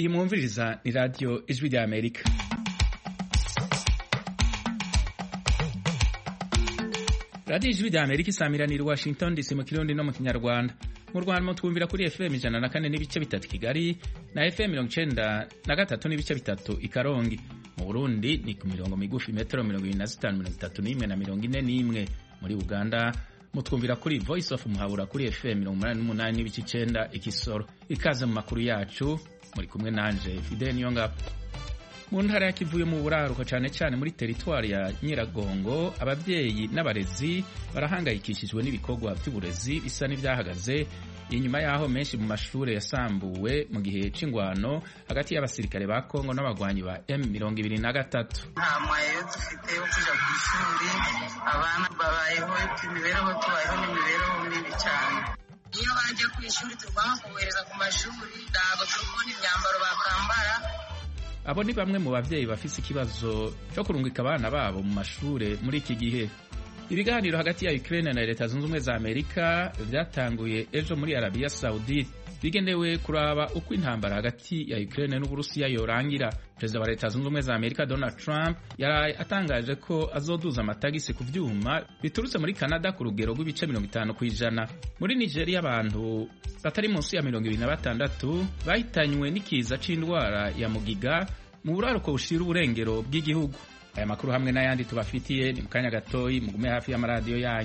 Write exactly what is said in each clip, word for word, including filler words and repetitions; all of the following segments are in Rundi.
iyi mwumviriza ni radio Ijwi rya Amerika. Radio Ijwi rya Amerika isamiranira Washington D C mu Kirundi no mu Kinyarwanda. Mu Rwanda mutwumvira kuri F M ijana na kane n'ibice bitatu Kigali na F M mirongo icenda na gatatu n'ibice bitatu i Karongi. Mu Burundi ni ku mirongo migufi metero mirongo ibiri na zitanu mirongo itatu n'imwe na mirongo ine n'imwe. Muri Uganda mutwumvira kuri Voice of Muhabura kuri F M mirongo umunani n'umunani n'ibice icenda i Kisoro. Ikaze mu makuru yacu muri kumwe nanje Fidel Niyonga. Mu ntara ya Kivuye mu buraruko cyane cyane muri teritwari ya Nyiragongo, abavyeyi n'abarezi barahangayikishijwe n'ibikorwa by'uburezi bisa n'ivyahagaze inyuma yaho menshi mu mashure yasambuwe mu gihe c'ingwano hagati y'abasirikare ba Kongo n'abagwanyi ba M mirongo ibiri na gatatu. Nta mwayo dufite yo kuja ku ishuri, abana babayeho imibereho tubayeho n'imibereho mibi cyane. Iyo baje ku ishuri turwanga kubereza ku mashuri, ntabwo tubona imyambaro bakambara. Abo ni bamwe mu bavyeyi bafise ikibazo cyo kurungika abana babo mu mashure muri iki gihe. Ibiganiro hagati ya Ukraine na Leta Zunze Ubumwe za Amerika byatanguye ejo muri Arabia Saudite, bigenewe kuraba uko intambara hagati ya Ukraine n'Uburusiya yorangira. Perezida wa Leta Zunze Ubumwe za Amerika Donald Trump yaraye atangaje ko azoduza amatagisi ku vyuma biturutse muri Canada ku rugero rw'ibice mirongo itanu kw'ijana. Muri Nigeria abantu batari munsi ya mirongo ibiri na batandatu bahitanywe n'ikiza c'indwara ya mugiga mu buraruko bushira uburengero bw'igihugu. Aya makuru hamwe n'ayandi tubafitiye ni mukanya gatoyi, mugume hafi y'amaradiyo yanyu.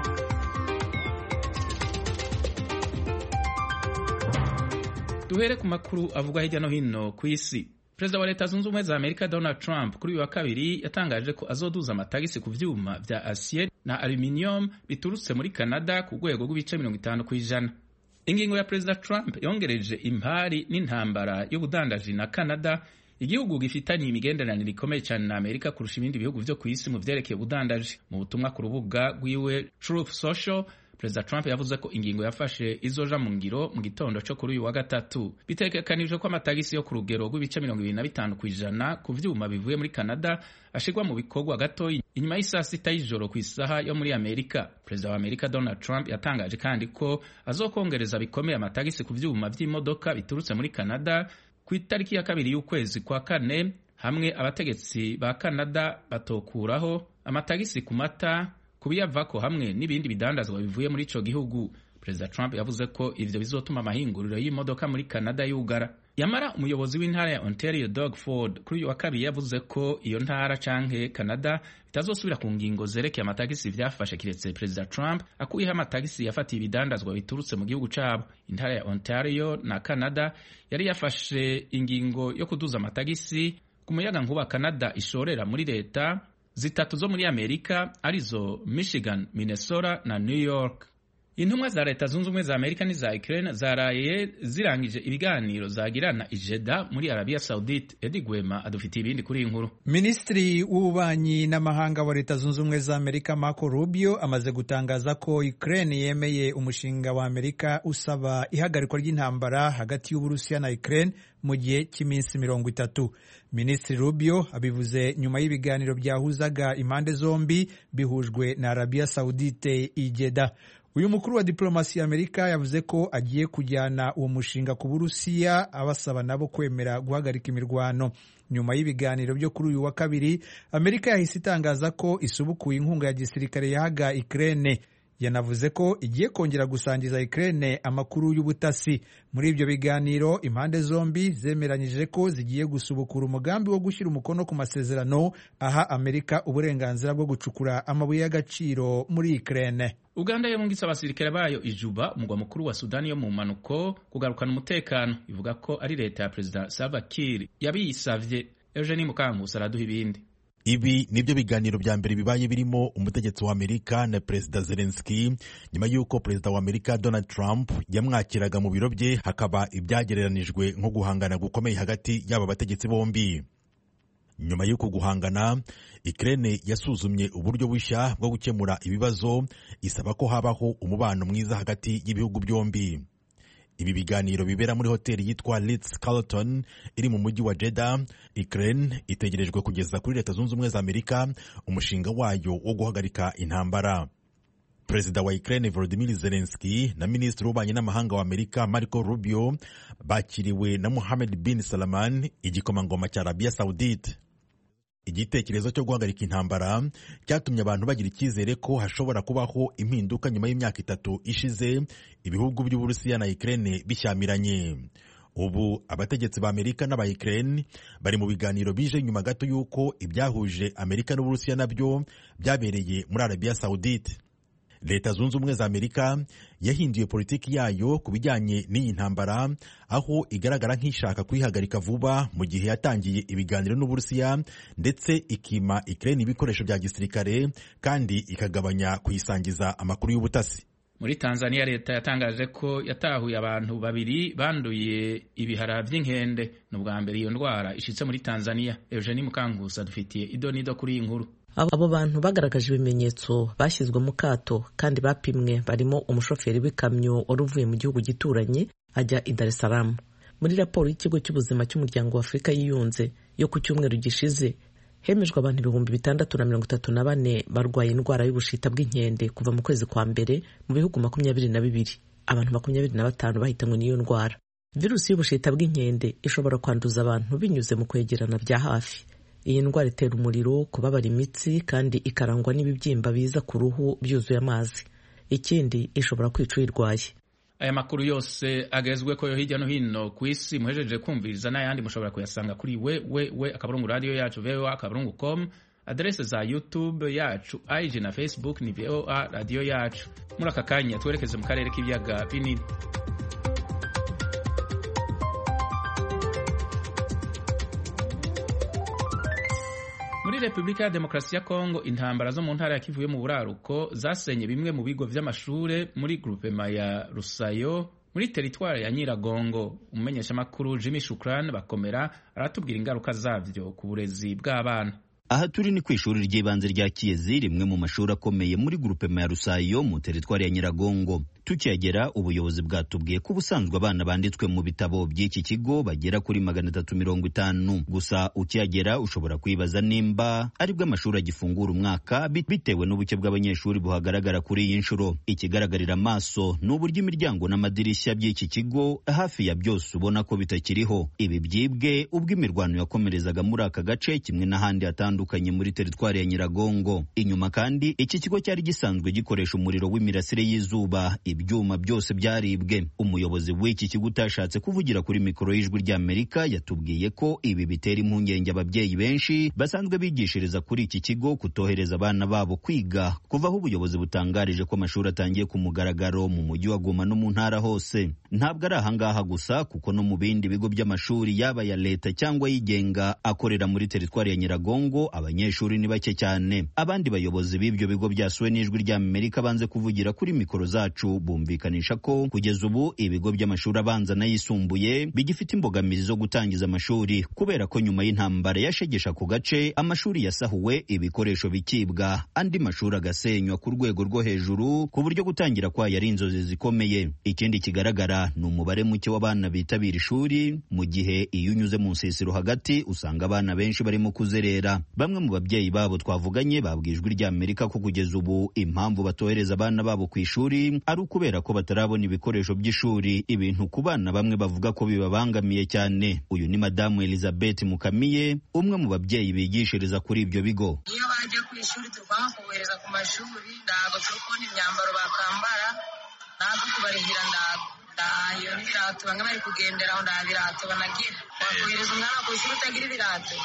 Duhere ku makuru avuga hirya no hino ku isi. Perezida wa Leta Zunze Ubumwe za Amerika Donald Trump kuri uyu wa kabiri yatangaje ko azoduza amatagisi ku vyuma vya acier na aluminium biturutse muri Canada ku rwego rw'ibice mirongo itanu kw'ijana. Ingingo ya Perezida Trump yongereje impari n'intambara y'ubudandaji na Canada, igihugu gifitanye imigenderanire ikomeye cyane na Amerika kurusha ibindi bihugu vyo ku isi mu vyerekeye ubudandaji. Mu butumwa ku rubuga rwiwe Truth Social, Perezida Trump yavuze ko ingingo yafashe izoja mu ngiro mu gitondo cyo kuri uyu wa gatatu. Bitegekanijwe ko amatagisi yo ku rugero rw'ibice mirongo ibiri na bitanu kw'ijana ku vyuma bivuye muri Canada ashigwa mu bikorwa gatoyi inyuma y'isaa sita y'ijoro ku isaha yo muri Amerika. Perezida wa Amerika Donald Trump yatangaje kandi ko azokongereza bikomeye amatagisi ku vyuma vy'imodoka biturutse muri Canada ku itariki ya kabiri y'ukwezi kwa kane, hamwe abategetsi ba Canada batokuraho amatagisi ku mata, kubiyavako hamwe n'ibindi bidandazwa bivuye muri ico gihugu. Perezida Trump yavuze ko ivyo bizotuma amahinguriro y'imodoka muri Canada yugara. Yamara umuyobozi w'intara ya Ontario Doug Ford kuri uyu wa kabiri yavuze ko iyo ntara canke Canada bitazosubira ku ngingo zerekeye amatagisi vyafashe kiretse Perezida Trump akuyeho amatagisi yafatiye ibidandazwa biturutse mu gihugu cabo. Intara ya Ontario na Canada yari yafashe ingingo yo kuduza amatagisi ku muyaga nkuba Canada ishorera muri leta zitatu zo muri Amerika arizo Michigan, Minnesota na New York. Intumwa za Leta Zunze Ubumwe za Amerika n'iza Ukraine zaraye zirangije ibiganiro zagirana i Jeddah muri Arabia Saudite. Edi Gwema adufitiye ibindi kuri iyi nkuru. Minisitiri w'ububanyi n'amahanga wa Leta Zunze Ubumwe za Amerika Marco Rubio amaze gutangaza ko Ukraine yemeye umushinga wa Amerika usaba ihagarikwa ry'intambara hagati y'Uburusiya na Ukraine mu gihe cy'iminsi mirongo itatu. Minisitiri Rubio abivuze nyuma y'ibiganiro byahuzaga impande zombi bihujwe na Arabia Saudite i Jeddah. Uyu mukuru wa diplomasi ya Amerika yavuze ko agiye kujyana uwo mushinga ku Burusiya abasaba nabo kwemera guhagarika imirwano. Nyuma y'ibiganiro byo kuri uyu wa kabiri, Amerika yahise itangaza ko isubukuye inkunga ya gisirikare yahaga Ukraine. Yanavuze ko igiye kongera gusangiza Ukraine amakuru y'ubutasi. Muri ibyo biganiro impande zombi zemeranyije ko zigiye gusubukura umugambi wo gushyira umukono ku masezerano aha Amerika uburenganzira bwo gucukura amabuye y'agaciro muri Ukraine. Uganda yamungitse abasirikare bayo ijuba, umugwa mukuru wa Sudani yo mu manuko, kugarukana umutekano. Ivuga ko ari leta ya Perezida Salva Kiir yabiyisavye. Eugenie Mukankusi araduha ibindi. Ibi nibyo biganiro bya mbere bibaye birimo umutegetsi wa Amerika na Perezida Zelensky nyuma y'uko Perezida wa Amerika Donald Trump yamwakiraga mu biro bye, hakaba ibyagereranijwe nko guhangana gukomeye hagati y'aba bategetsi bombi. Nyuma y'uko guhangana, Ukraine yasuzumye uburyo bushya bwo gukemura ibibazo, isaba ko habaho umubano mwiza hagati y'ibihugu byombi. Ibi biganiro bibera muri hoteli yitwa Ritz-Carlton iri mu mujyi wa Jeddah. Ukraine itegerejwe kugeza kuri Leta Zunze Ubumwe za Amerika umushinga wayo wo guhagarika intambara. Perezida wa Ukraine Volodymyr Zelensky na Minisitiri w'Ububanyi n'Amahanga wa Amerika Marco Rubio bakiriwe na Mohammed bin Salman, igikomangoma cya Arabia Saudite. Igitekerezo cyo guhagarika intambara cyatumye abantu bagira icyizere ko hashobora kubaho impinduka nyuma y'imyaka itatu ishize ibihugu by'Uburusiya na Ukraine bishyamiranye. Ubu abategetsi ba Amerika n'aba Ukraine bari mu biganiro bije nyuma gato y'uko ibyahuje Amerika n'Uburusiya nabyo byabereye muri Arabia Saudite. Leta Zunze Ubumwe za Amerika yahinduye politiki yayo ku bijyanye n'iyi ntambara, aho igaragara nk'ishaka kuyihagarika vuba mu gihe yatangiye ibiganiro n'Uburusiya, ndetse ikima Ukraine ibikoresho bya gisirikare kandi ikagabanya kuyisangiza amakuru y'ubutasi. Muri Tanzania leta yatangaje ko yatahuye abantu babiri banduye ibihara by'inkende. N'ubwa mbere iyo ndwara ishitse muri Tanzania. Eugenie Mukangusa dufitiye idonido kuri iyi nkuru. Abo bantu bagaragaje ibimenyetso bashyizwe mu kato kandi bapimwe, barimo umushoferi w'ikamyo wari uvuye mu gihugu gituranye ajya i Dar es Salaam. Muri raporo y'ikigo cy'ubuzima cy'umuryango wa Afurika yiyunze yo ku cyumweru gishize, hemejwe abantu ibihumbi bitandatu na mirongo itatu na bane barwaye indwara y'ubushita bw'inkende kuva mu kwezi kwa mbere mu bihugu makumyabiri na bibiri. Abantu makumyabiri na batanu bahitanywe n'iyo ndwara. Virusi y'ubushita bw'inkende ishobora kwanduza abantu binyuze mu kwegerana bya hafi. Iyi ndwara itera umuriro, kubabara imitsi, kandi ikarangwa n'ibibyimba biza ku ruhu byuzuye amazi. Ikindi, ishobora kwica uyirwaye. Aya makuru yose agezwe ko yo hirya no hino ku isi muhejeje kumviriza, n'ayandi mushobora kuyasanga kuri we we we akaburungu radio yacu v o a akaburungu com, adresse za YouTube yacu, I G na Facebook ni V O A radio yacu. Muri aka kanya twerekeze mu karere k'ibiyaga binini. Muri Republika ya Demokarasi ya Kongo, intambara zo mu ntara ya Kivu yo mu buraruko zasenye bimwe mu bigo vy'amashure muri groupement ya Rusayo muri teritware ya Nyiragongo. Umumenyesha makuru Jimmy Shukran Bakomera aratubwira ingaruka zavyo ku burezi bw'abana. Aha turi ni kw'ishuri ry'ibanze rya Kiyezi, rimwe mu mashuri akomeye muri groupement ya Rusayo mu teritware ya Nyiragongo. Tukihagera ubuyobozi bwatubwiye ko ubusanzwe abana banditswe mu bitabo by'iki kigo bagera kuri magana atatu mirongo itanu. Gusa ukihagera ushobora kwibaza nimba aribwo amashuri agifungura umwaka bitewe n'ubuke bw'abanyeshuri buhagaragara kuri iyi nshuro. Ikigaragarira amaso ni uburyo imiryango n'amadirishya by'iki kigo hafi ya byose ubona ko bitakiriho. Ibi byibwe ubwo imirwano yakomerezaga muri aka gace kimwe n'ahandi hatandukanye muri teritwari ya Nyiragongo. Inyuma kandi iki kigo cyari gisanzwe gikoresha umuriro w'imirasire y'izuba. Ibyuma byose byaribwe. Umuyobozi w'iki kigo utashatse kuvugira kuri mikoro y'Ijwi ry'Amerika yatubwiye ko ibi bitera impungenge ababyeyi benshi basanzwe bigishiriza kuri iki kigo kutohereza abana babo kwiga kuva aho ubuyobozi butangarije ko amashuri atangiye ku mugaragaro mu mujyi wa Goma no mu ntara hose. Ntabwo ari ahangaha gusa, kuko no mu bindi bigo by'amashuri yaba ya leta cyangwa yigenga akorera muri teritwari ya Nyiragongo abanyeshuri ni bake cyane. Abandi bayobozi b'ibyo bigo byasuwe n'Ijwi ry'Amerika banze kuvugira kuri mikoro zacu bumvikanisha ko kugeza ubu ibigo by'amashuri abanza n'ayisumbuye bigifite imbogamizi zo gutangiza amashuri kubera ko nyuma y'intambara yashegesha ku gace amashuri yasahuwe, ibikoresho bikibwa, andi mashuri agasenywa ku rwego rwo hejuru ku buryo gutangira kwayo ari inzozi zikomeye. Ikindi kigaragara ni umubare muke w'abana bitabira ishuri, mu gihe iyo unyuze mu nsisiro hagati usanga abana benshi barimo kuzerera. Bamwe mu babyeyi babo twavuganye babwijwe ry'Amerika ko kugeza ubu impamvu batohereza abana babo ku ishuri ari kubera ko batarabona ibikoresho by'ishuri, ibintu ku bana bamwe bavuga ko bibabangamiye cyane. Uyu ni Madamu Elizabeth Mukamiye, umwe mu babyeyi bigishiriza kuri ibyo bigo. Iyo bajya ku ishuri turwanga kubohereza ku mashuri, ntabwo turi kubona imyambaro bakambara, ntabwo kubarihira ntabwo ndayo n'ibirato, bamwe bari kugenderaho nta birato banagira. Wakohereza umwana ku ishuri utagira ibirato?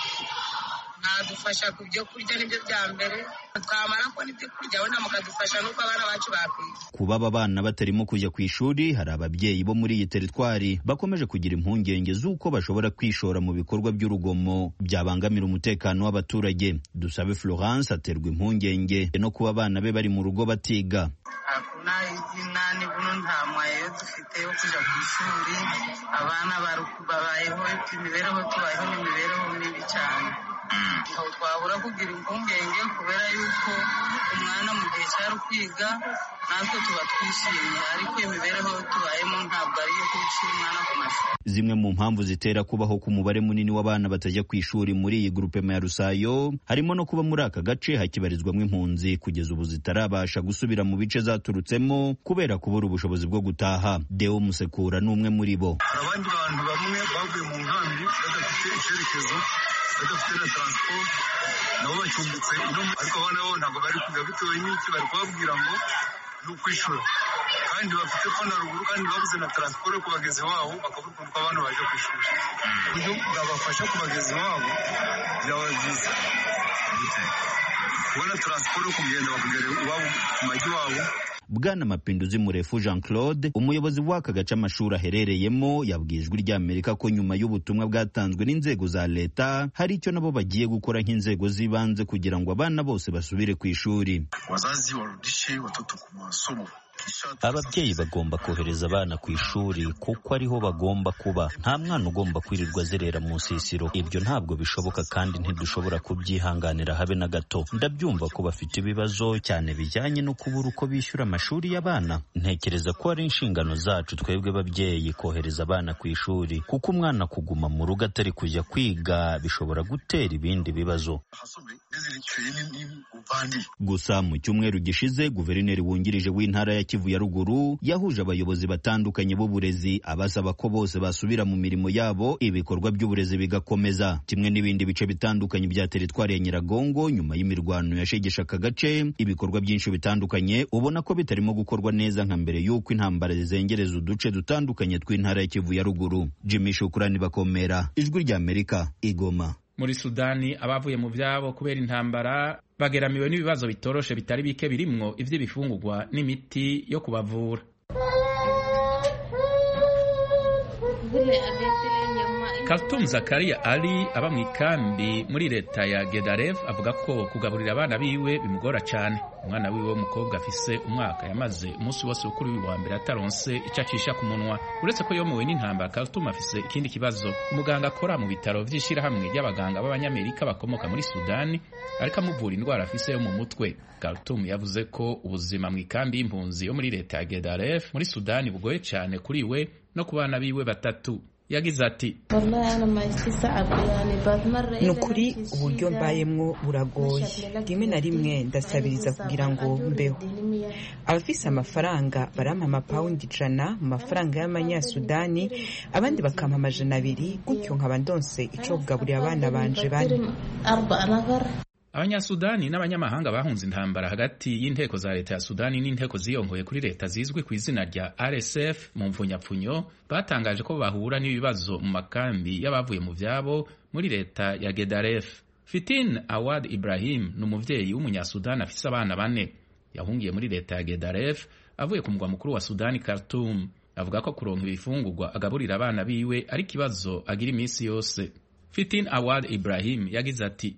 Nadufasha ku byo kurya nibyo bya mbere, twamara ko nibyo kurya wenda mukadufasha nuko abana bacu bakwiga. Kuba aba bana batarimo kujya ku ishuri, hari ababyeyi bo muri iyi teritwari bakomeje kugira impungenge z'uko bashobora kwishora mu bikorwa by'urugomo byabangamira umutekano w'abaturage. Dusabe Florence aterwa impungenge no kuba abana be bari mu rugo batiga. Hakuna izina nibuno nta mwayo dufite yo kujya ku ishuri, abana babayeho imibereho tubayeho n'imibereho mibi cyane. Aho twabura kugira impungenge kubera yuko umwana mu gihe cyari kwiga natwe tuba twishimye, ariko imibereho tubayemo ntabwo ari iyo kwishima umwana ku mashuri. Zimwe mu mpamvu zitera kubaho ku mubare munini w'abana batajya ku ishuri muri iyi grupema ya Rusayo harimo no kuba muri aka gace hakibarizwamo impunzi kugeza ubu zitarabasha gusubira mu bice zaturutsemo kubera kubura ubushobozi bwo gutaha. Deo Musekura ni umwe muri bo. Abandi bantu bamwe bavuye mu nkambi badafite icyerekezo, badafite na transport, nabo bacumbitse ino, ariko abana bo ntabwo bari kujya bitewe n'iki, bari kubabwira ngo ni ukwishura, kandi bafite ko na ruguru, kandi babuze na transport yo kubageza iwabo, bakavuga ko abana baje ku ishuri. Uburyo bwabafasha kubageza iwabo byaba byiza, kubona transport yo kugenda bakagera iwabo ku majyi wabo. Bwana Mapinduzi Murefu Jean Claude, umuyobozi w'aka gace amashuri aherereyemo, yabwiye Ijwi ry'Amerika ko nyuma y'ubutumwa bwatanzwe n'inzego za leta hari icyo nabo bagiye gukora nk'inzego z'ibanze kugira ngo abana bose basubire ku ishuri. Wazazi warudishe watoto ku masomo. Ababyeyi bagomba kohereza abana ku ishuri kuko ariho bagomba kuba. Nta mwana ugomba kwirirwa zerera mu nsisiro. Ibyo ntabwo bishoboka kandi ntidushobora kubyihanganira habe na gato. Ndabyumva ko bafite ibibazo cyane bijyanye no kubura uko bishyura amashuri y'abana. Ntekereza ko ari inshingano zacu twebwe babyeyi kohereza abana ku ishuri, kuko umwana kuguma mu rugo atari kujya kwiga bishobora gutera ibindi bibazo. Gusa mu cyumweru gishize guverineri wungirije w'intara ya Kivu ya ruguru yahuje abayobozi batandukanye b'uburezi abasaba ko bose basubira mu mirimo yabo, ibikorwa by'uburezi bigakomeza. Kimwe n'ibindi bice bitandukanye bya teritwari ya Nyiragongo nyuma y'imirwano yashegesha aka gace, ibikorwa byinshi bitandukanye ubona ko bitarimo gukorwa neza nka mbere y'uko intambara zizengereza uduce dutandukanye tw'intara ya Kivu ya ruguru. Jimmy Shukrani Bakomera, Ijwi ry'Amerika, Igoma. Muri Sudani abavuye mu byabo kubera intambara bageramiwe n'ibibazo bitoroshe bitari bike birimwo ivy'ibifungurwa n'imiti yo kubavura. Khartoum Zakaria Ali aba mu ikambi muri leta ya Gedaref avuga ko kugaburira abana biwe bimugora cyane. Umwana wiwe w'umukobwa afise umwaka yamaze umunsi wose kuri uyu wa mbere ataronse icyo acisha ku munwa. Uretse ko yomowe n'intambara, Khartoum afise ikindi kibazo. Umuganga akora mu bitaro vy'ishirahamwe ry'abaganga b'abanyamerika bakomoka muri Sudani ariko amuvura indwara afise yo mu mutwe. Khartoum yavuze ko ubuzima mu ikambi y'impunzi yo muri leta ya Gedaref muri Sudani bugoye cyane kuri we no ku bana biwe batatu. Yagize ati, ni ukuri uburyo mbayemwo buragoye, rimwe na rimwe ndasabiriza kugira ngo mbeho. Abafise amafaranga barampa amapawundi ijana mu mafaranga y'amanyasudani, abandi bakampa amajana abiri, gutyo nkaba ndonse ico kugaburira abana banje bane. Abanyasudani n'abanyamahanga bahunze intambara hagati y'inteko za leta ya Sudani n'inteko ziyongoye kuri leta zizwi ku izina rya R S F mu mvunyapfunyo batangaje ko bahura n'ibibazo mu makambi y'abavuye mu vyabo muri leta ya Gedaref. Fitin Awad Ibrahim ni umuvyeyi w'umunyasudani afise abana bane. Yahungiye muri leta ya Gedaref avuye ku mugwa mukuru wa Sudani Khartoum. Avuga ko kuronka ibifungurwa agaburira abana biwe ari kibazo agira iminsi yose. Fitin Awad Ibrahim yagize ati,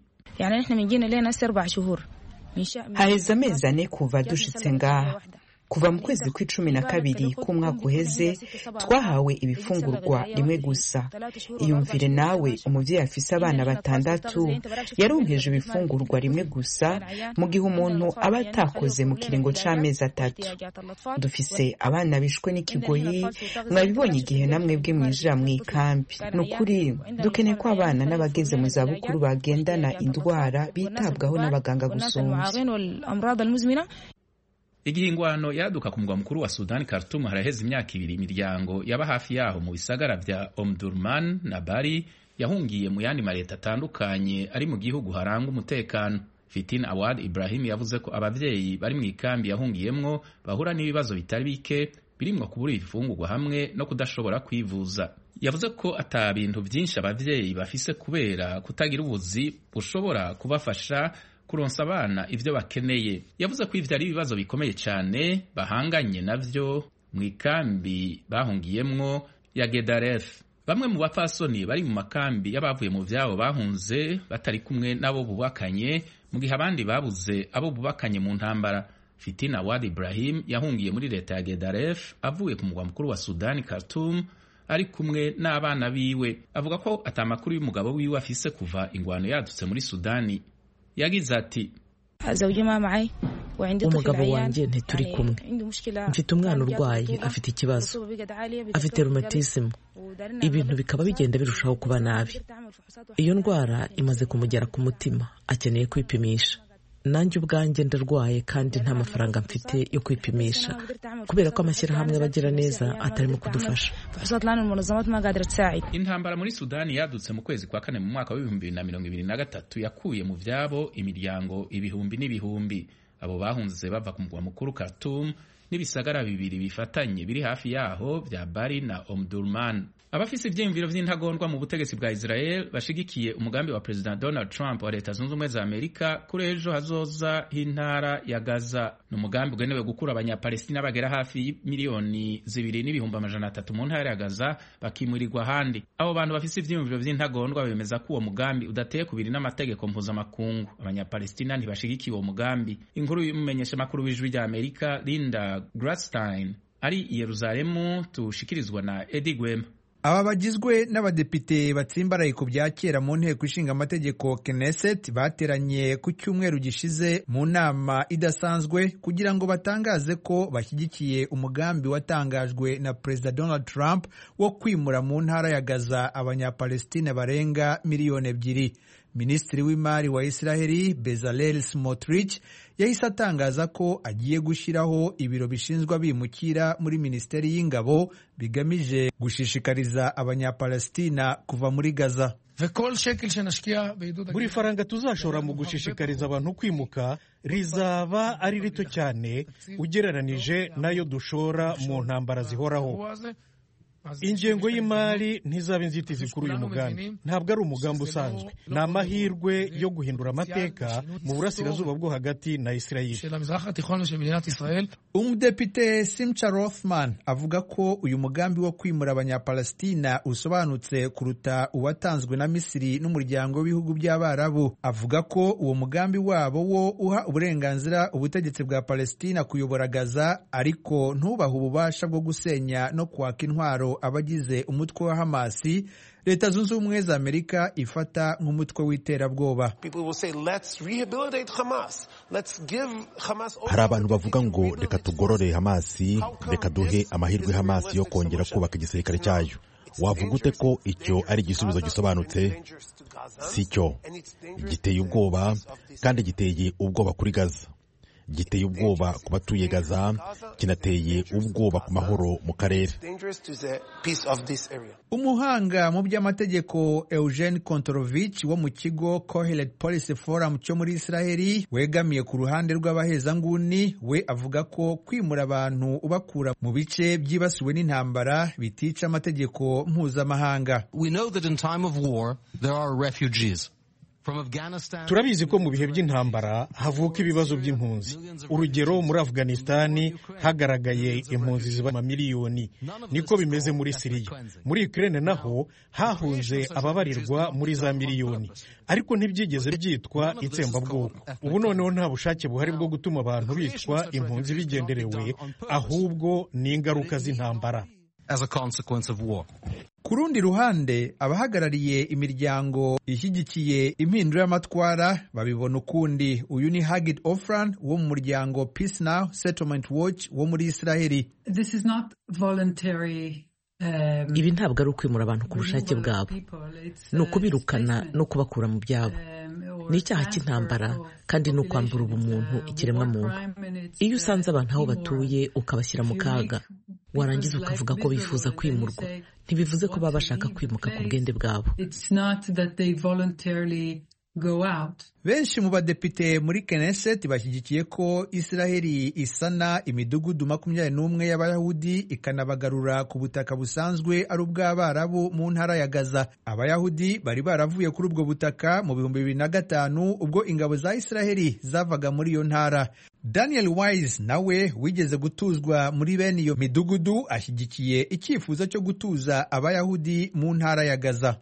haheze amezi ane kuva dushitse ngaha. Kuva mu kwezi kw'icumi na kabiri k'umwaka uheze twahawe ibifungurwa rimwe gusa. Iyumvire nawe umuvyeyi afise abana batandatu yaronkeje ibifungurwa rimwe gusa mu gihe umuntu aba atakoze mu kiringo c'amezi atatu. Dufise abana bishwe n'ikigoyi, mwabibonye igihe namwe bwe mwinjira mu ikambi. Nukuri dukeneye ko abana n'abageze mu zabukuru bagendana indwara bitabwaho n'abaganga gusumvya. Igihingwano yaduka ku mugwa mukuru wa Sudani Khartoum haraheze imyaka ibiri. Imiryango yaba hafi yaho mu bisagara vya Omdurman na Bari yahungiye mu yandi maleta atandukanye ari mu gihugu haranga umutekano. Fitin Awad Ibrahim yavuze ko abavyeyi bari mu ikambi yahungiyemwo bahura n'ibibazo bitari bike birimwo kubura ibifungurwa hamwe no kudashobora kwivuza. Yavuze ko ata bintu vyinshi abavyeyi bafise kubera kutagira ubuzi bushobora kubafasha kuronsa abana ivyo bakeneye. Yavuze ko ivyo ari ibibazo bikomeye cyane bahanganye navyo mu ikambi bahungiyemwo ya Gedaref. Bamwe mu bapfasoni bari mu makambi y'abavuye mu vyabo bahunze batari kumwe nabo bubakanye, mu gihe abandi babuze abo bubakanye mu ntambara. Fitina Awad Ibrahim yahungiye muri leta ya Gedaref avuye ku mugwa mukuru wa Sudani Khartoum ari kumwe n'abana biwe. Avuga ko atamakuru y'umugabo wiwe afise kuva ingwano yadutse muri Sudani. Yagize ati, umugabo wanjye ntituri kumwe, mfite umwana urwaye afite ikibazo, afite rheumatism, ibintu bikaba bigenda birushaho kuba nabi. Iyo ndwara imaze kumugera ku mutima, akeneye kwipimisha. Nanjye ubwanjye ndarwaye kandi nta mafaranga mfite yo kwipimisha kubera ko amashyirahamwe bagira neza atarimo kudufasha. Intambara muri Sudani yadutse mu kwezi kwa kane mu mwaka w'ibihumbi bibiri na mirongo ibiri na gatatu yakuye mu vyabo imiryango ibihumbi n'ibihumbi. Abo bahunze bava ku mugwa mukuru Khartoum n'ibisagara bibiri bifatanye biri hafi yaho vya Bari na Omdurman. Abafise ivyiyumviro vy'intagondwa mu butegetsi bwa Israel bashigikiye umugambi wa President Donald Trump wa Leta Zunze Ubumwe za Amerika kuri ejo hazoza h'intara ya Gaza. Ni umugambi ugenewe gukura abanyapalestina bagera hafi miliyoni zibiri n'ibihumbi amajana atatu mu ntara ya Gaza bakimurirwa ahandi. Abo bantu bafise ivyiyumviro vy'intagondwa bemeza ko uwo mugambi udateye kubiri n'amategeko mpuzamakungu. Abanyapalestina ntibashigikiye uwo mugambi. Inkuru y'umumenyesha makuru w'ijwi rya Amerika Linda Gradstein ari i Yerusalemu tushikirizwa na Eddie Gwema. Aba bagizwe n'abadepite batsimbaraye ku bya kera mu nteko ishinga amategeko Knesset bateranye ku cyumweru gishize mu nama idasanzwe kugira ngo batangaze ko bashyigikiye umugambi watangajwe na Perezida Donald Trump wo kwimura mu ntara ya Gaza abanyapalestina barenga miliyoni ebyiri. Minisitiri w'imari wa Israeli Bezalel Smotrich yahise atangaza ko agiye gushyiraho ibiro bishinzwe abimukira muri Minisiteri y'Ingabo bigamije gushishikariza abanyapalestina kuva muri Gaza. Buri faranga tuzashora mu gushishikariza abantu kwimuka rizaba ari rito cyane ugereranije nayo dushora mu ntambara zihoraho. Ingengo y'imari ntizaba inzitizi kuri uyu mugambi. Ntabwo ari umugambi usanzwe, ni amahirwe yo guhindura amateka mu burasirazuba bwo hagati na Israeli. Umudepite Simcha Rothman avuga ko uyu mugambi wo kwimura abanyapalestina usobanutse kuruta uwatanzwe na Misiri n'umuryango w'ibihugu by'Abarabu. Avuga ko uwo mugambi wabo wo uha uburenganzira ubutegetsi bwa Palestina kuyobora Gaza, ariko ntubaha ububasha bwo gusenya no kwaka intwaro abagize umutwe wa Hamasi Leta Zunze Ubumwe za Amerika ifata nk'umutwe w'iterabwoba. Hari abantu bavuga ngo reka tugorore Hamasi, reka duhe amahirwe Hamasi yo kongera kubaka igisirikare cyayo. Wavuga ute ko icyo ari igisubizo gisobanutse? Si cyo. Giteye ubwoba kandi giteye ubwoba kuri Gaza. Giteye ubwoba ku batuye Gaza, kinateye ubwoba ku mahoro mu karere. Umuhanga mu by'amategeko Eugene Kontorovich wo mu kigo Kohelet Policy Forum cyo muri Israeli wegamiye ku ruhande rw'abahezanguni, we avuga ko kwimura abantu ubakura mu bice byibasiwe n'intambara bitica amategeko mpuzamahanga. We know that in time of war there are refugees. Turabizi ko mu bihe by'intambara havuka ibibazo by'impunzi. Urugero, muri Afghanistani hagaragaye impunzi ziba miliyoni. Niko bimeze muri Syria. Muri Ukraine naho hahunze ababarirwa muri za miliyoni. Ariko ntibyigeze byitwa itsembabwoko. Ubu noneho nta bushake buhari bwo gutuma abantu bitwa impunzi bigenderewe, ahubwo ni ingaruka z'intambara. As a consequence of war. Ku rundi ruhande, abahagarariye imiryango ishyigikiye impindura y'amatwara babibona ukundi. Uyu ni Hagid Ofran wo mu muryango Peace Now Settlement Watch wo muri Israeli. This is not voluntary. Um, Ibi ntabwo ari ukwimura abantu ku bushake bwabo, ni ukubirukana no kubakura mu byabo. Ni icyaha cy'intambara kandi ni ukwambura ubumuntu ikiremwa muntu. Iyo usanze abantu aho batuye ukabashyira mu kaga, warangiza ukavuga ko bifuza kwimurwa, ntibivuze ko baba bashaka kwimuka ku bwende bwabo. Benshi mu badepite muri Knesset bashyigikiye ko Israeli isana imidugudu makumyabiri n'umwe y'Abayahudi ikanabagarura ku butaka busanzwe ari ubw'Abarabu mu ntara ya Gaza. Abayahudi bari baravuye kuri ubwo butaka mu bihumbi bibiri na gatanu ubwo ingabo za Israeli zavaga muri iyo ntara. Daniel Wise nawe wigeze gutuzwa muri bene iyo midugudu ashyigikiye icyifuzo cyo gutuza Abayahudi mu ntara ya Gaza.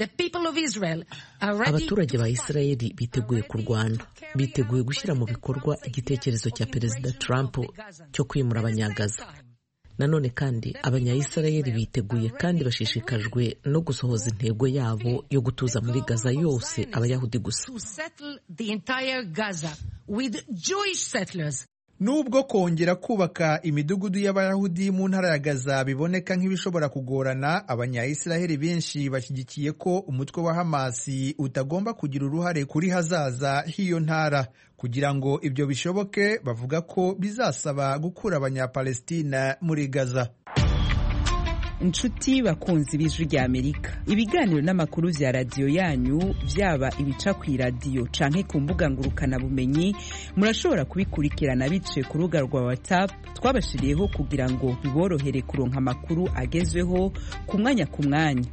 Abaturage ba Israeli biteguye kurwana, biteguye gushyira mu bikorwa igitekerezo cya Perezida Trump cyo kwimura abanyagaza. Nanone kandi abanya-Israeli biteguye kandi bashishikajwe no gusohoza intego yabo yo gutuza muri Gaza yose Abayahudi gusa. Nubwo kongera kubaka imidugudu y'Abayahudi mu ntara ya Gaza biboneka nk'ibishobora kugorana, abanyayisiraheli benshi bashyigikiye ko umutwe wa Hamasi utagomba kugira uruhare kuri hazaza h'iyo ntara. Kugira ngo ibyo bishoboke, bavuga ko bizasaba gukura abanyapalestina muri Gaza. Inshuti bakunzi b'Ijwi rya Amerika, ibiganiro n'amakuru vya radiyo yanyu vyaba ibica ku iradiyo canke ku mbuga ngurukana bumenyi, murashobora kubikurikirana biciye ku rubuga rwa WhatsApp twabashiriyeho kugira ngo biborohere kuronka amakuru agezweho ku mwanya ku mwanya.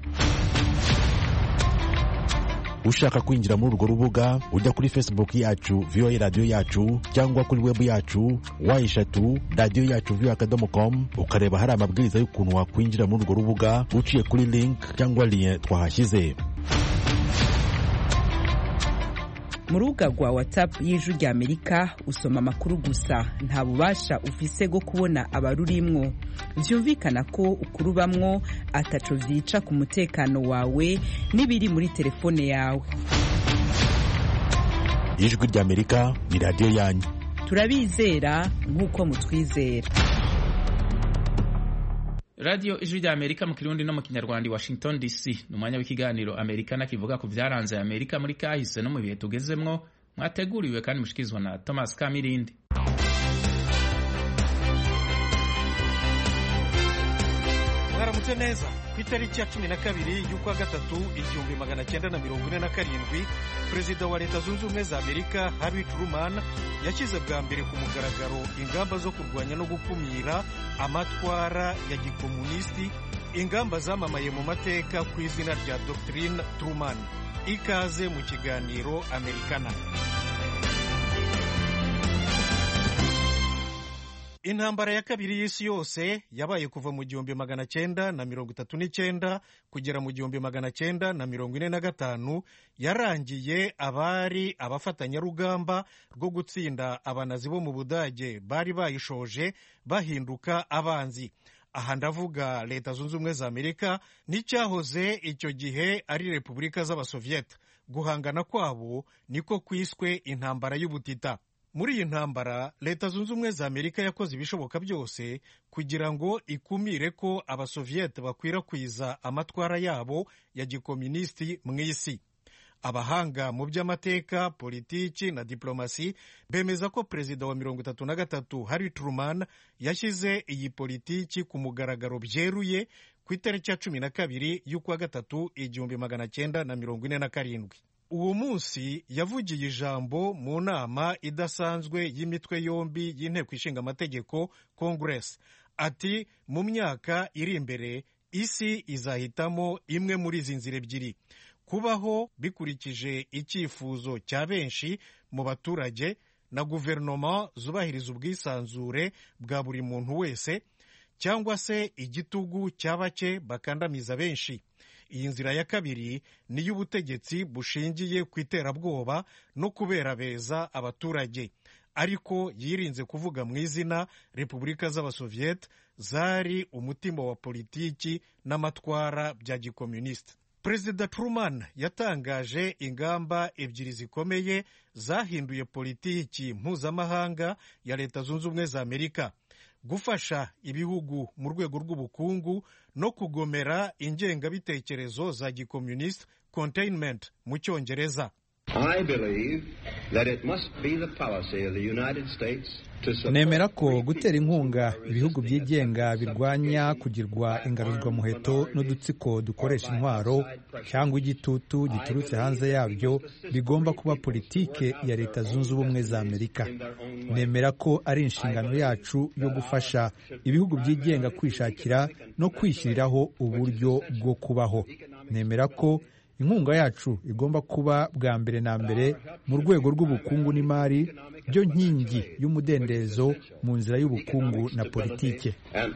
Ushaka kwinjira muri urwo rubuga, ujya kuri Facebook yacu V O A Radio yacu cyangwa kuri web yacu wa eshatu radio yacu v o a akadomo com, ukareba hari amabwiriza y'ukuntu wakwinjira muri urwo rubuga uciye kuri link cyangwa lien twahashyize. Mu rubuga rwa WhatsApp y'Ijwi rya Amerika usoma amakuru gusa, nta bubasha ufise bwo kubona abarurimwo. Vyumvikana ko ukurubamwo ataco vyica ku mutekano wawe n'ibiri muri telefone yawe. Ijwi rya Amerika ni radio yanyu. Turabizera nk'uko mutwizera. Radio Ijwi rya Amerika mu Kirundi no mu Kinyarwanda, Washington D C. Numwanya w'ikiganiro Amerikana kivuga ku vyaranze Amerika muri kahise no mu bihe tugezemwo, mwateguriwe kandi mushikizwa na Thomas Kamirindi. Mwaramutse neza. Ku itariki ya cumi na kabiri y'ukwa gatatu igihumbi magana cyenda na mirongo ine na karindwi, Perezida wa Leta Zunze Ubumwe za Amerika Harry Truman yashyize bwa mbere ku mugaragaro ingamba zo kurwanya no gukumira amatwara ya gikomunisti, ingamba zamamaye mu mateka ku izina rya Doctrine Truman. Ikaze mu kiganiro Amerikana. Intambara ya kabiri y'isi yose yabaye kuva mu gihumbi magana cyenda na mirongo itatu n'icyenda kugera mu gihumbi magana cyenda na mirongo ine na gatanu, yarangiye abari abafatanyarugamba rwo gutsinda abanazi bo mu Budage bari bayishoje bahinduka abanzi. Aha ndavuga Leta Zunze Ubumwe za Amerika n'icyahoze icyo gihe ari Repubulika z'Abasoviyete. Guhangana kwabo niko kwiswe intambara y'ubutita. Muri iyi ntambara Leta Zunze Ubumwe za Amerika yakoze ibishoboka byose kugira ngo ikumire ko Abasoviyete bakwirakwiza amatwara yabo ya gikomunisti mu isi. Abahanga mu by'amateka, politiki na diplomasi bemeza ko Perezida wa mirongo itatu na gatatu Harry Truman yashyize iyi politiki ku mugaragaro byeruye ku itariki ya cumi na kabiri y'ukwa gatatu igihumbi magana cyenda na mirongo ine na karindwi. Uwo munsi yavugiye ijambo mu nama idasanzwe y'imitwe yombi y'inteko ishinga amategeko Congress. Ati mu myaka iri imbere isi izahitamo imwe muri izi nzira ebyiri: kubaho bikurikije icyifuzo cya benshi mu baturage na guverinoma zubahiriza ubwisanzure bwa buri muntu wese, cyangwa se igitugu cya bake bakandamiza benshi. Iyi nzira ya kabiri ni y'ubutegetsi bushingiye ku iterabwoba no kubera beza abaturage, ariko yirinze kuvuga mu izina Repubulika z'Abasoviyete zari umutima wa politiki n'amatwara bya gikomunisiti. Perezida Truman yatangaje ingamba ebyiri zikomeye zahinduye politiki mpuzamahanga ya Leta Zunze Ubumwe za Amerika: gufasha ibihugu mu rwego rw'ubukungu no kugomera ingengabitekerezo za gikomunisiti, containment mu Cyongereza. Nemera ko gutera inkunga ibihugu byigenga birwanya kugirwa ingaruzwamuheto n'udutsiko dukoresha intwaro cyangwa igitutu giturutse hanze yabyo bigomba kuba politike ya Leta Zunze Ubumwe za Amerika. Nemera ko ari inshingano yacu yo gufasha ibihugu byigenga kwishakira no kwishyiriraho uburyo bwo kubaho. Nemera ko inkunga yacu igomba kuba bwa mbere na mbere mu rwego rw'ubukungu n'imari, byo nkingi y'umudendezo mu nzira y'ubukungu na politike.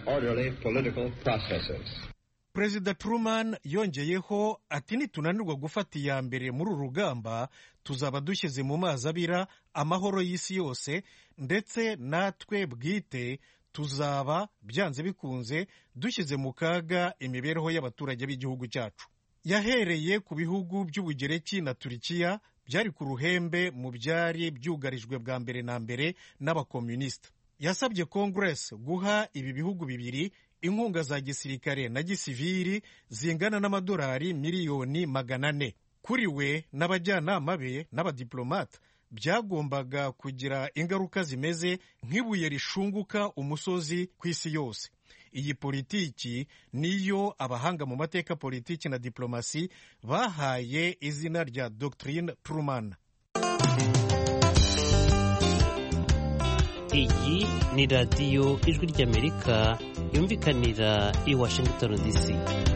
Perezida Truman yongeyeho ati nitunanirwa gufata iya mbere muri uru rugamba tuzaba dushyize mu mazi abira amahoro y'isi yose, ndetse natwe bwite tuzaba byanze bikunze dushyize mu kaga imibereho y'abaturage b'igihugu cyacu. Yahereye ku bihugu by'Ubugereki na Turikiya byari ku ruhembe mu byari byugarijwe bwa mbere na mbere n'abakomunisita. yasabye Congress guha ibi bihugu bibiri inkunga za gisirikare na gisivili zingana n'amadolari miliyoni magana ane. Kuri we n'abajyanama be n'abadiplomate byagombaga kugira ingaruka zimeze nk'ibuye rishunguka umusozi ku isi yose. Iyi politiki niyo abahanga mu mateka politiki na diplomasi bahaye izina rya Doctrine Truman. Iyi ni radiyo ijwi ry'Amerika yumvikanira i Washington D C.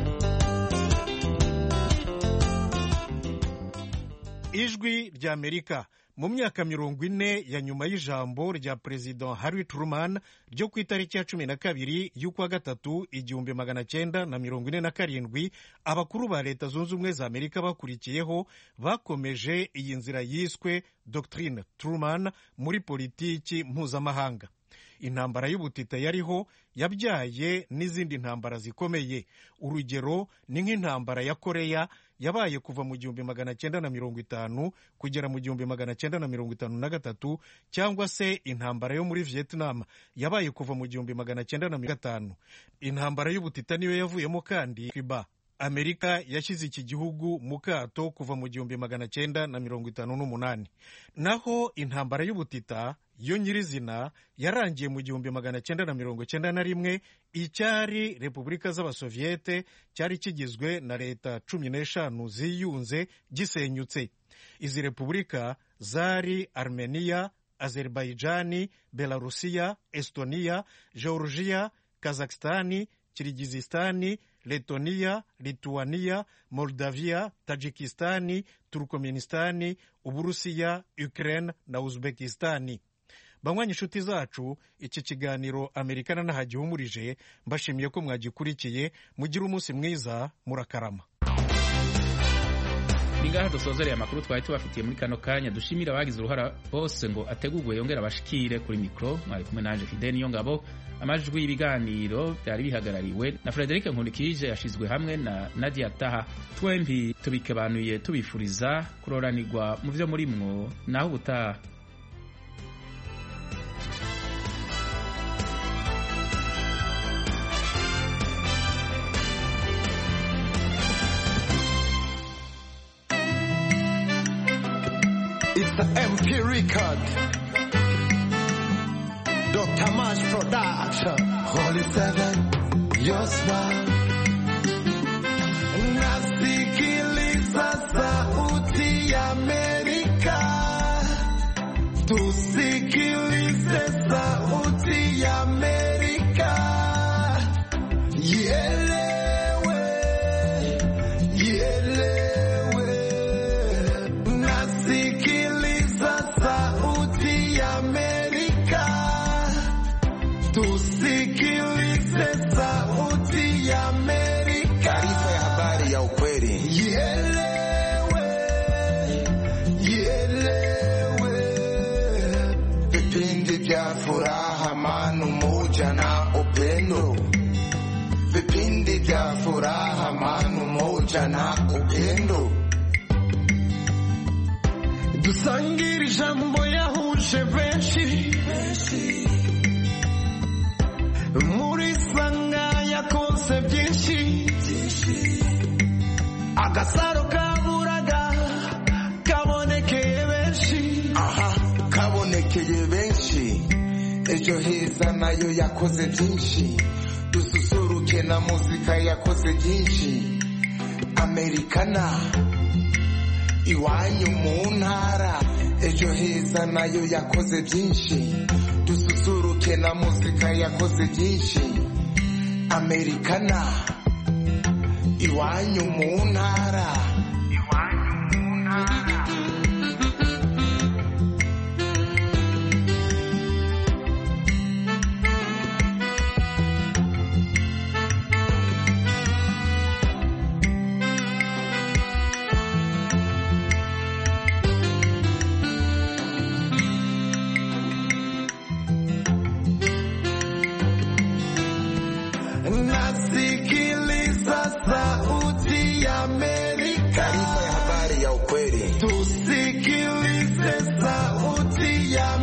Ijwi ry'Amerika mu myaka mirongo ine ya nyuma y'ijambo rya Perezida Harry Truman ryo ku itariki ya cumi na kabiri y'ukwa gatatu igihumbi magana cyenda na mirongo ine na karindwi, abakuru ba Leta Zunze Ubumwe za Amerika bakurikiyeho bakomeje iyi nzira yiswe Doctrine Truman muri politiki mpuzamahanga. Intambara y'ubutita yariho yabyaye n'izindi ntambara zikomeye. Urugero ni nk'intambara ya Koreya yabaye kuva mu gihumbi magana cyenda na mirongo itanu kugera mu gihumbi magana cyenda na mirongo itanu na gatatu, cyangwa se intambara yo muri Vietnam yabaye kuva mu gihumbi magana cyenda na mirongo gatanu. Intambara y'ubutita niyo yavuyemo kandi Cuba. Amerika yashyize iki gihugu mu kato kuva mu gihumbi magana cyenda na mirongo itanu n'umunani. Naho intambara y'ubutita yo nyirizina yarangiye mu gihumbi magana cyenda na mirongo cyenda na rimwe. Icyari Repubulika z'Abasoviyete cyari kigizwe na leta cumi n'eshanu ziyunze gisenyutse. Izi repubulika zari Armenia, Azerbaijani, Belarusiya, Estonia, Georgia, Kazakhstani, Kirigizistani, Letoniya, Lituania, Moldavia, Tajikistani, Turkmenistani, Uburusiya, Ukraine na Uzbekistani. Banywanyi inshuti zacu, iki kiganiro Amerikana nahagihumurije, mbashimiye ko mwagikurikiye. Mugira umunsi mwiza, murakarama. Ningaha dusozereye amakuru twari tubafitiye muri kano kanya. Dushimira abagize uruhara bose ngo ategurwe yongera abashikire kuri mikro. Mwari kumwe nanje Fidel Niyongabo. Amajwi y'ibiganiro byari bihagarariwe na Frederic Nkundikije, yashizwe hamwe na Nadia Taha. Twembi tubikebanuye tubifuriza kuroranirwa mu byo murimwo naho ubutaha. It's the M P record. Doctor Mash Production. Holy Seven, your smile. Nasikiliza sauti ya Amerika. Tusikilize sauti ya Amerika. Ielewe, ielewe. Nasikiliza sauti ya Amerika. Tusikilize sauti ya Amerika. Taarifa ya habari ya ukweli. Ielewe, ielewe. Vipindi vya furaha, amani, umoja na upendo. Vipindi vya furaha, amani, umoja na upendo. Dusangire ijambo yahuje benshi. Muri sanga yakoze byinshi. Agasaro kaburaga kabonekeye benshi. Aha, kabonekeye benshi. Ejo heza nayo yakoze byinshi. Dususuruke na muzika yakoze byinshi. Amerikana iwanyu mu ntara. Ejo heza nayo yakoze byinshi. Dususuruke na muzika yakoze byinshi. Amerikana iwanyu mu ntara. Iwanyu mu ntara. Nasikiliza sauti ya Amerika. Taarifa ya habari ya ukweli. Tusikilize sauti ya